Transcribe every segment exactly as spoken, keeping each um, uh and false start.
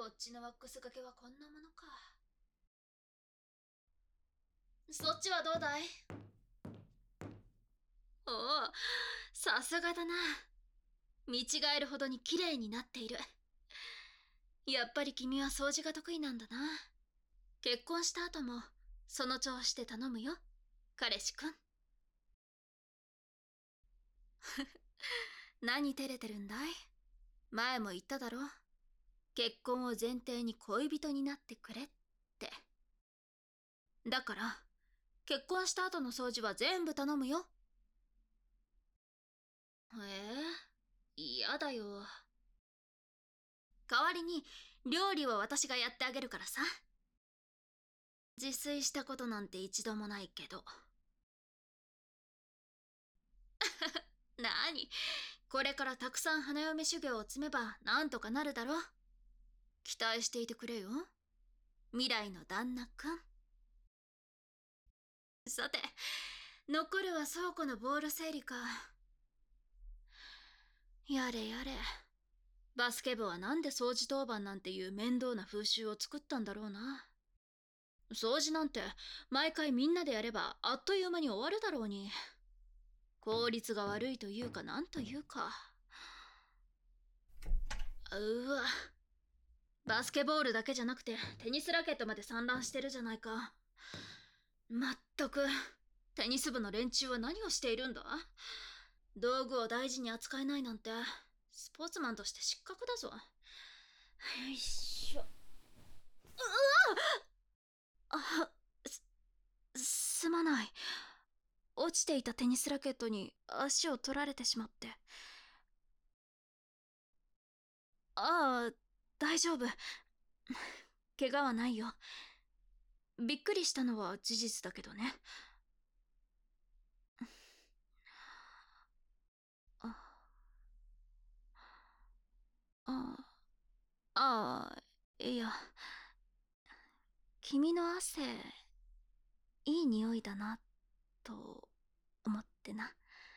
こっちのワックスがけはこんなものか。そっちはどうだい？おお、さすがだな。見違えるほどに綺麗になっている。やっぱり君は掃除が得意なんだな。結婚した後もその調子で頼むよ、彼氏くん。何照れてるんだい？前も言っただろ。結婚を前提に恋人になってくれって。だから結婚した後の掃除は全部頼むよ。ええ、嫌だよ。代わりに料理は私がやってあげるからさ。自炊したことなんて一度もないけど。なに、これからたくさん花嫁修行を積めばなんとかなるだろ。期待していてくれよ、未来の旦那くん。さて、残るは倉庫のボール整理か。やれやれ、バスケ部はなんで掃除当番なんていう面倒な風習を作ったんだろうな。掃除なんて毎回みんなでやればあっという間に終わるだろうに。効率が悪いというかなんというか。うわ、バスケボールだけじゃなくてテニスラケットまで散乱してるじゃないか。まったく、テニス部の連中は何をしているんだ？道具を大事に扱えないなんてスポーツマンとして失格だぞ。よいしょ。うわあ、す、すまない。落ちていたテニスラケットに足を取られてしまって。ああ、大丈夫。怪我はないよ。びっくりしたのは事実だけどね。ああ、ああ、いや、君の汗、いい匂いだな、と思ってな。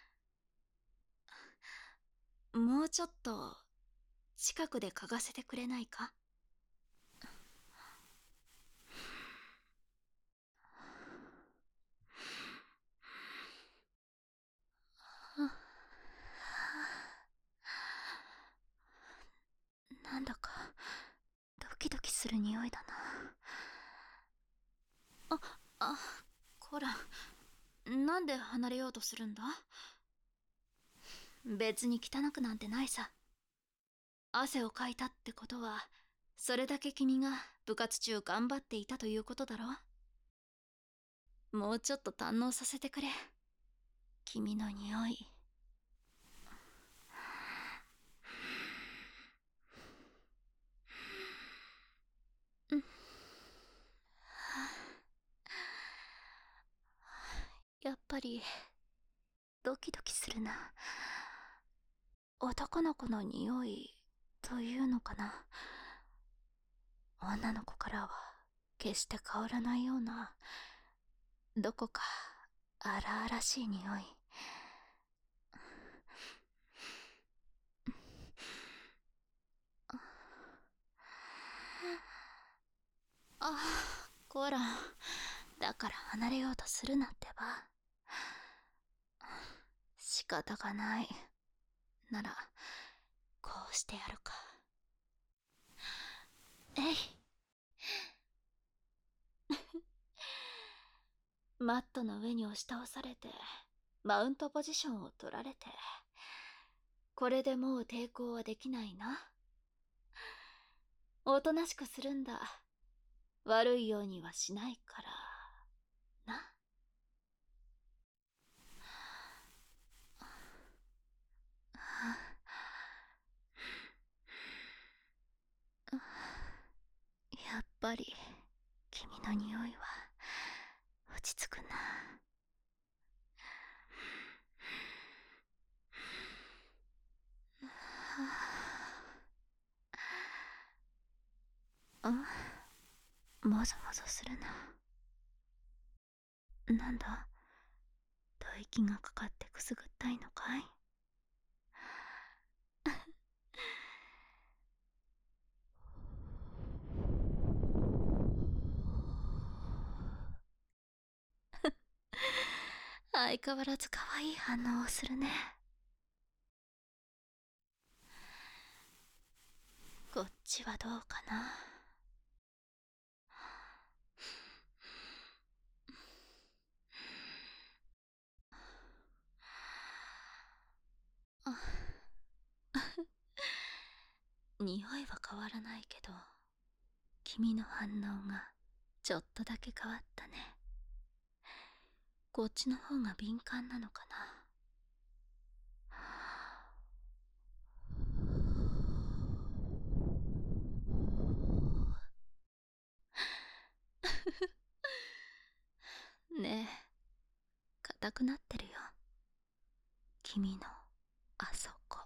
もうちょっと近くで嗅がせてくれないか？なんだかドキドキする匂いだな。あ、あ、コラ、なんで離れようとするんだ？別に汚くなんてないさ。汗をかいたってことは、それだけ君が部活中頑張っていたということだろ。もうちょっと堪能させてくれ、君の匂い。うん、やっぱりドキドキするな。男の子の匂いというのかな。女の子からは決して変わらないような、どこか荒々しい匂い。あ、コラ、だから離れようとするなってば。仕方がない。ならこうしてやるか。えい。マットの上に押し倒されてマウントポジションを取られて、これでもう抵抗はできないな。おとなしくするんだ。悪いようにはしないからな。やっぱり君の匂いは落ち着くな。あ、もぞもぞするな。なんだ、吐息がかかってくすぐったいのかい？ 相変わらず可愛い反応をするね。こっちはどうかな。匂いは変わらないけど、君の反応がちょっとだけ変わったね。こっちの方が敏感なのかな。ねえ、硬くなってるよ。君のあそこ。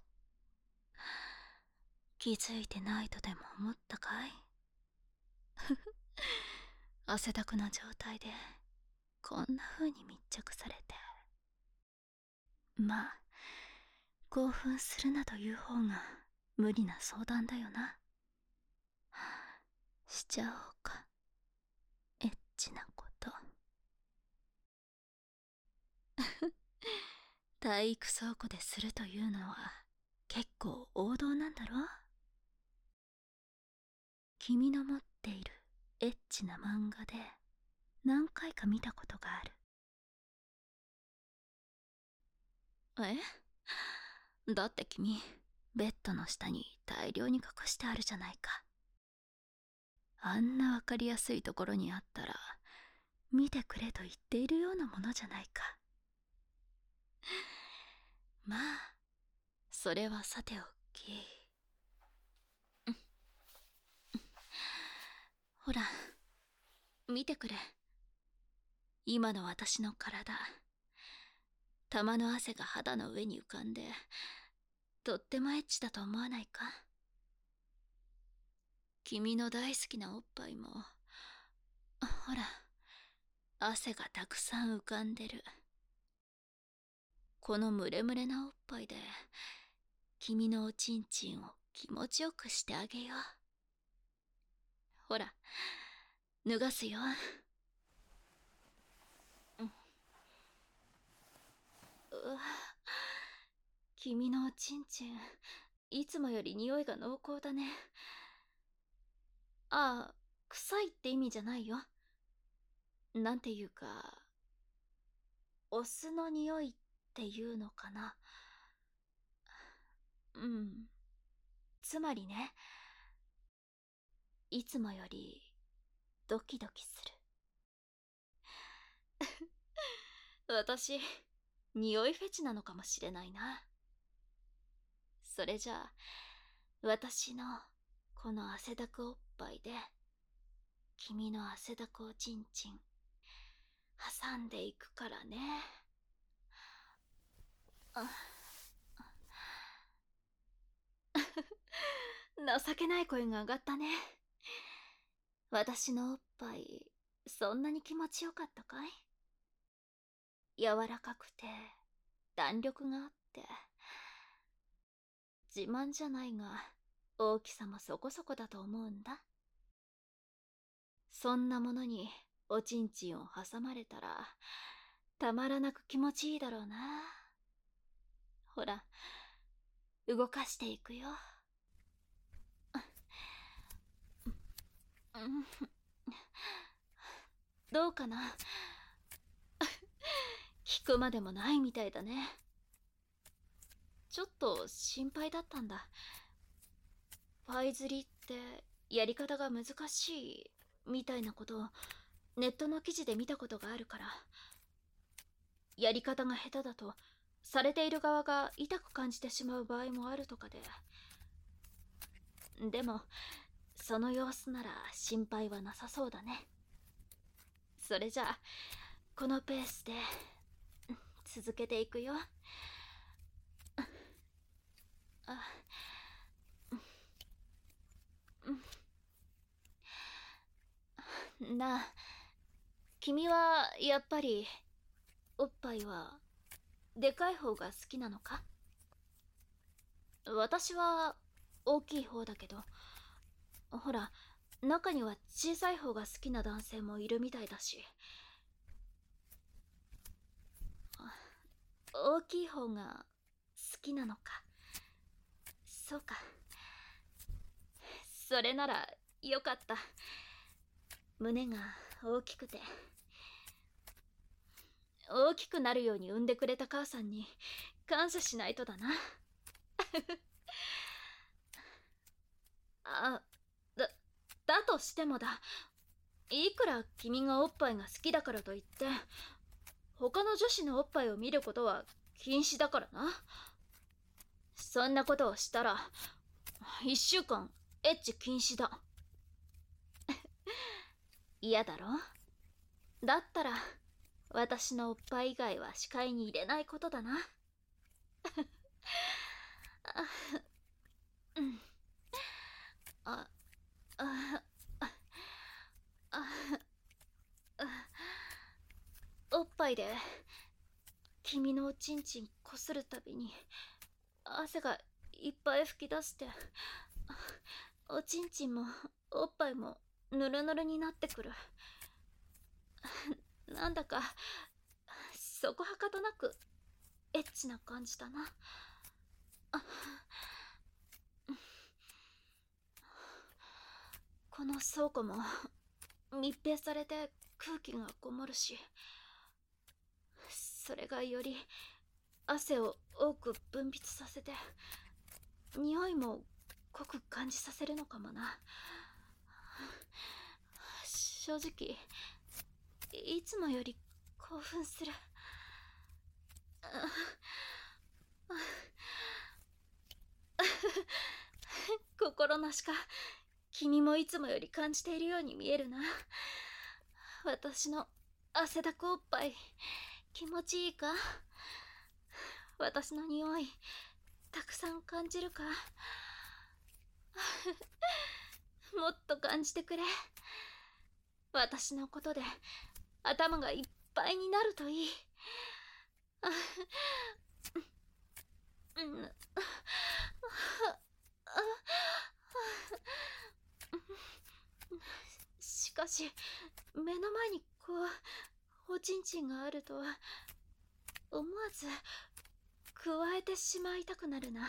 気づいてないとでも思ったかい？汗だくな状態でこんな風に密着されて。まあ、興奮するなという方が無理な相談だよな。しちゃおうか、エッチなこと。体育倉庫でするというのは結構王道なんだろ？君の持っているエッチな漫画で何回か見たことがある。え？だって君、ベッドの下に大量に隠してあるじゃないか。あんなわかりやすいところにあったら、見てくれと言っているようなものじゃないか。まあ、それはさておき。ほら、見てくれ。今の私の体。玉の汗が肌の上に浮かんで、とってもエッチだと思わないか？君の大好きなおっぱいも、ほら、汗がたくさん浮かんでる。このムレムレなおっぱいで、君のおちんちんを気持ちよくしてあげよう。ほら、脱がすよ。うわ、君のおちんちん、いつもより匂いが濃厚だね。ああ、臭いって意味じゃないよ。なんていうか、オスの匂いっていうのかな。うん。つまりね、いつもよりドキドキする。私、匂いフェチなのかもしれないな。それじゃあ、私のこの汗だくおっぱいで、君の汗だくおちんちん、挟んでいくからね。情けない声が上がったね。私のおっぱい、そんなに気持ちよかったかい？柔らかくて、弾力があって。自慢じゃないが、大きさもそこそこだと思うんだ。そんなものにおちんちんを挟まれたら、たまらなく気持ちいいだろうな。ほら、動かしていくよ。どうかな？聞くまでもないみたいだね。ちょっと心配だったんだ。パイ釣りってやり方が難しいみたいなことをネットの記事で見たことがあるから。やり方が下手だとされている側が痛く感じてしまう場合もあるとかで。でもその様子なら心配はなさそうだね。それじゃあこのペースで続けていくよ。あ、なあ、君はやっぱりおっぱいはでかい方が好きなのか？私は大きい方だけど、ほら、中には小さい方が好きな男性もいるみたいだし。 大きい方が好きなのか。そうか。それならよかった。胸が大きくて、大きくなるように産んでくれた母さんに感謝しないとだな。あ、だ、だとしてもだ。いくら君がおっぱいが好きだからといって、他の女子のおっぱいを見ることは禁止だからな。そんなことをしたら、一週間エッチ禁止だ。嫌だろ？だったら、私のおっぱい以外は視界に入れないことだな。あ、うん。あ、あ、あ、あ、おっぱいで君のおちんちんこするたびに汗がいっぱい吹き出して、おちんちんもおっぱいもぬるぬるになってくる。なんだかそこはかとなくエッチな感じだな。この倉庫も密閉されて空気がこもるし、それがより汗を多く分泌させて匂いも濃く感じさせるのかもな。正直いつもより興奮する。心なしか君もいつもより感じているように見えるな。私の汗だくおっぱい気持ちいいか？私の匂いたくさん感じるか？もっと感じてくれ。私のことで頭がいっぱいになるといい。しかし目の前にこうおちんちんがあると思わず加えてしまいたくなるな。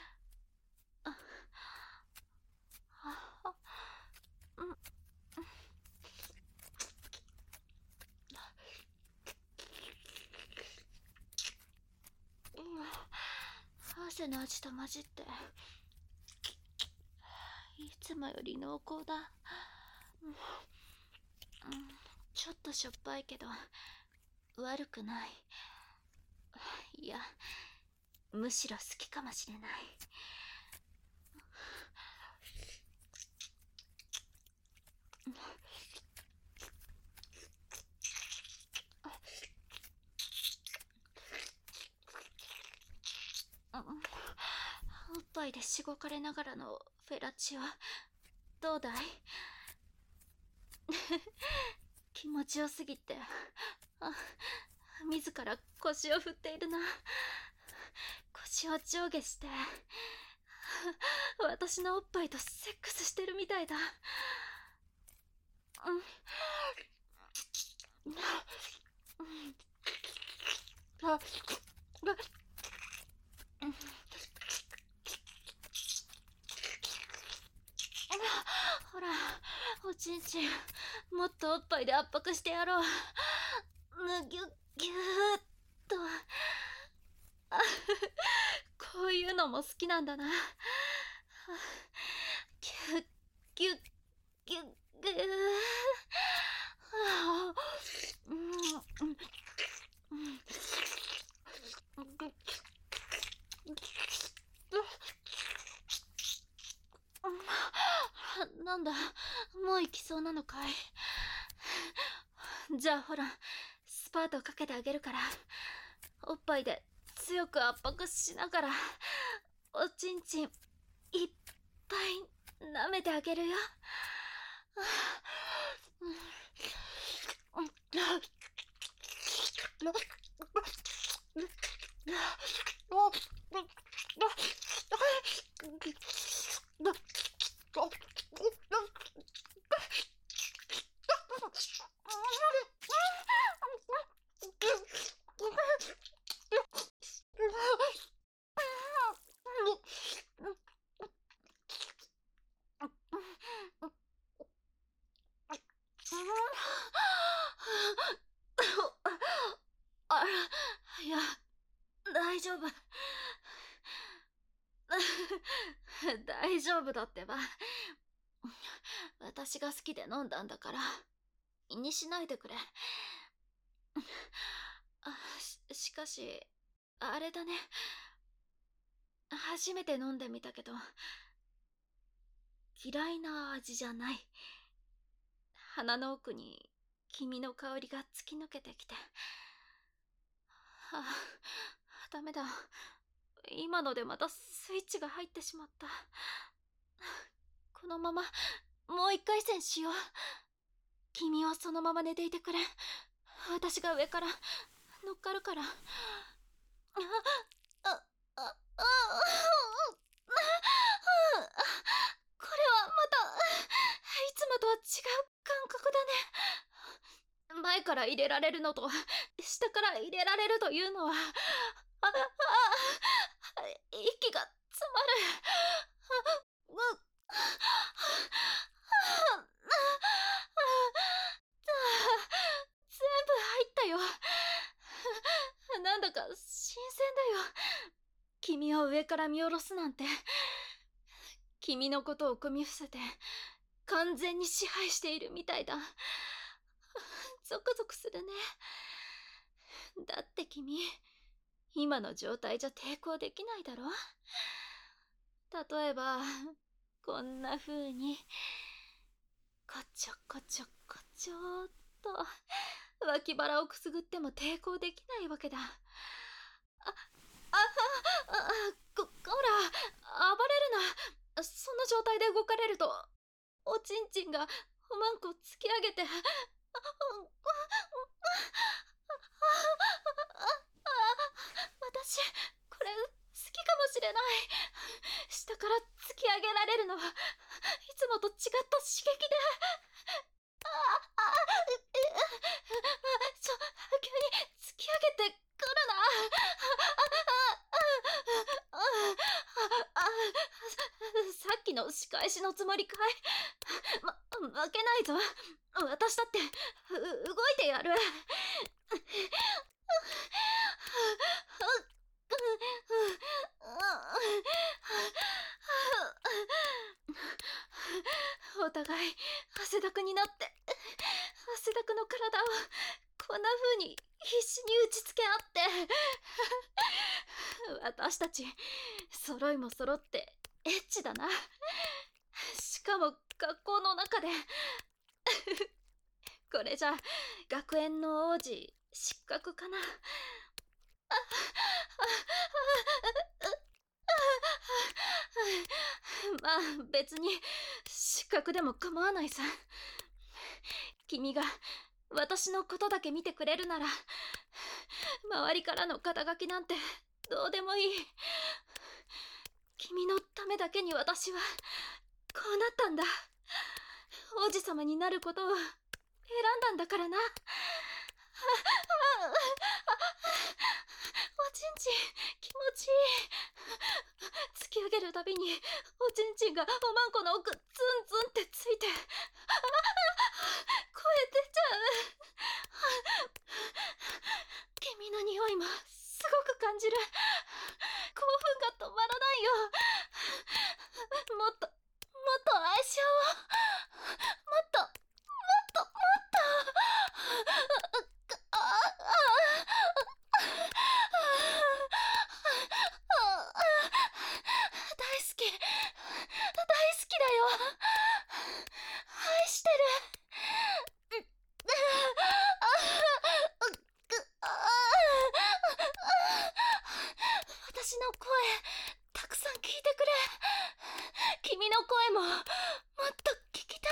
汗の味と混じっていつもより濃厚だ。うん、ちょっとしょっぱいけど悪くない。いや、むしろ好きかもしれない。おっぱいでしごかれながらのフェラチオどうだい？気持ちよすぎて、あ、自ら腰を振っているな。腰を上下して私のおっぱいとセックスしてるみたいだ。うん、あ、ほら、おちんちんもっとおっぱいで圧迫してやろう。むぎゅっぎゅーっと。こういうのも好きなんだな。ぎゅっぎゅっぎゅっぎゅー。なんだ、もう行きそうなのかい？じゃあほら、スパートかけてあげるから、おっぱいで強く圧迫しながらおちんちんいっぱい舐めてあげるよ。 大丈夫。大丈夫だってば。私が好きで飲んだんだから気にしないでくれ。あし、しかしあれだね、初めて飲んでみたけど嫌いな味じゃない。鼻の奥に君の香りが突き抜けてきて、あ、ダメだ、今のでまたスイッチが入ってしまった。このままもう一回戦しよう。君はそのまま寝ていてくれ。私が上から乗っかるから。あああああ、これはまたいつもとは違う感覚だね。前から入れられるのと下から入れられるというのは、ああ、息が詰まる。うっ、全部入ったよ。なんだか新鮮だよ。君を上から見下ろすなんて。君のことを組み伏せて完全に支配しているみたいだ。ゾクゾクするね。だって君、今の状態じゃ抵抗できないだろ。例えばこんな風にこちょこちょこちょっと脇腹をくすぐっても抵抗できないわけだ。あ、あ、あ、あ、こ、ほら、暴れるな。その状態で動かれるとおちんちんがおまんこ突き上げて、あ、あ、私これ好きかもしれない。下から突き上げられるのはいつもと違った刺激で、ああ、ちょ、急に突き上げてくるな。さっきの仕返しのつもりかい。ま、負けないぞ。私だって動いてやる。お互い汗だくになって汗だくの体をこんな風に必死に打ちつけ合って、私たち揃いも揃ってエッチだな。しかも学校の中で。これじゃ学園の王子失格かな。まあ別に失格でも構わないさ。君が私のことだけ見てくれるなら周りからの肩書きなんてどうでもいい。君のためだけに私はこうなったんだ。王子様になることを選んだんだからな。おちんちん気持ちいい。突き上げるたびにおちんちんがおまんこの奥ズンズンってついて、声出ちゃう。君の匂いもすごく感じる。興奮が止まらないよ。もっともっと愛し合おう。もっともっともっと。ああ、大好き大好きだよ。愛してる。私の声たくさん聞いてくれ。君の声ももっと聞きたい。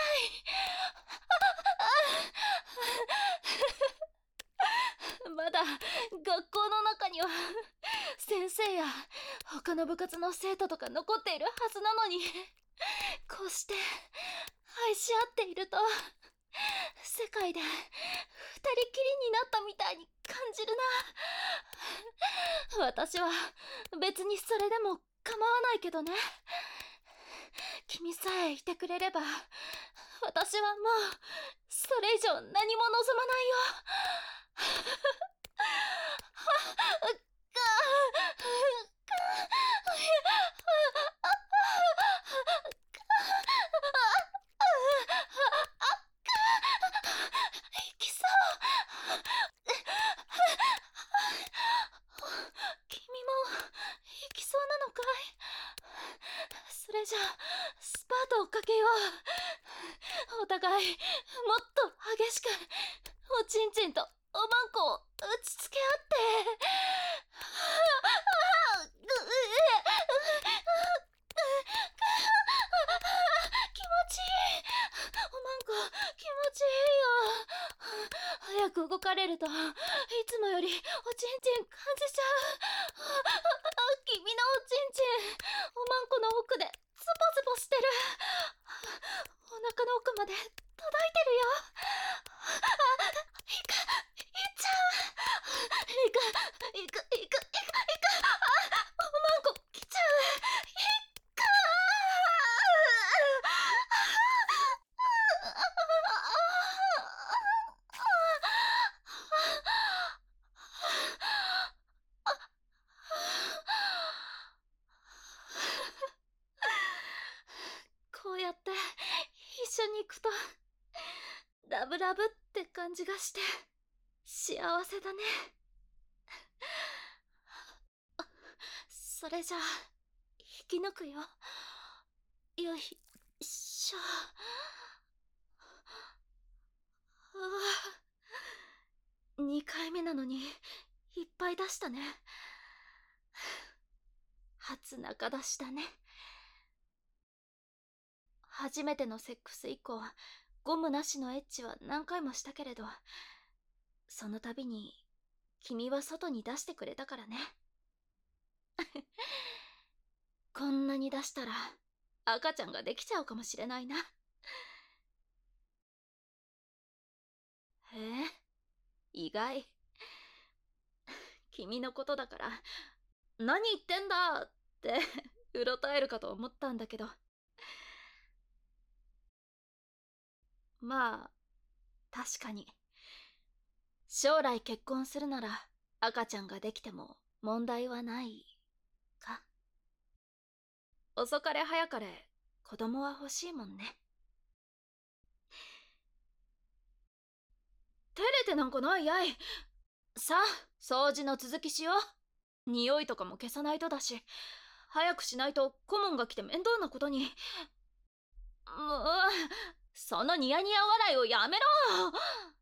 まだ学校の中には先生や他の部活の生徒とか残っているはずなのに、こうして愛し合っていると世界で二人きりになったみたいに感じるな。私は別にそれでも構わないけどね。君さえいてくれれば私はもうそれ以上何も望まないよ。 じゃあスパートをかけよう。お互いもっと激しくおちんちんとおまんこを打ちつけ合って。気持ちいい。おまんこ気持ちいいよ。早く動かれるといつもよりおちんちん感じちゃう。君のおちんちんおまんこの奥でズボズボしてる。お腹の奥まで届いてるよ。あ、いく、いっちゃう。いく、いく、いく、いく、いく、あ、おまんこ来ちゃう。いく。こうやって一緒に行くとラブラブって感じがして幸せだね。それじゃあ引き抜くよ。よいしょ。ああ、にかいめなのにいっぱい出したね。初中出しだね。初めてのセックス以降ゴムなしのエッチは何回もしたけれど、その度に君は外に出してくれたからね。こんなに出したら赤ちゃんができちゃうかもしれないな。ええ、意外。君のことだから何言ってんだってうろたえるかと思ったんだけど、まあ確かに将来結婚するなら赤ちゃんができても問題はないか。遅かれ早かれ子供は欲しいもんね。照れてなんかないやい。さあ掃除の続きしよう。匂いとかも消さないとだし、早くしないと顧問が来て面倒なことに。もうそのニヤニヤ笑いをやめろ。